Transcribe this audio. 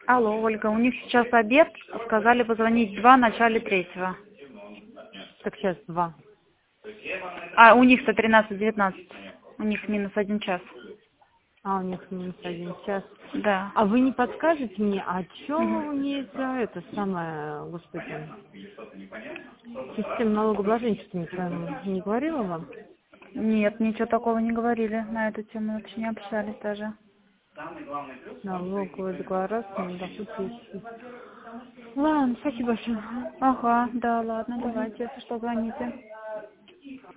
Алло, Ольга, у них сейчас обед, сказали позвонить в 2, в начале 3. Так сейчас 2. А, у них-то 13:19. У них -1 час. А, у них минус 1 час. Да. А вы не подскажете мне, а чё Мгм. у них за это самое, господи, система налогообложения, что не пойму, не говорила вам? Нет, ничего такого не говорили на эту тему, вообще не общались даже. Налоговая декларация, на доход есть. Ладно, спасибо большое. Ага, да, ладно, давайте, если что, звоните.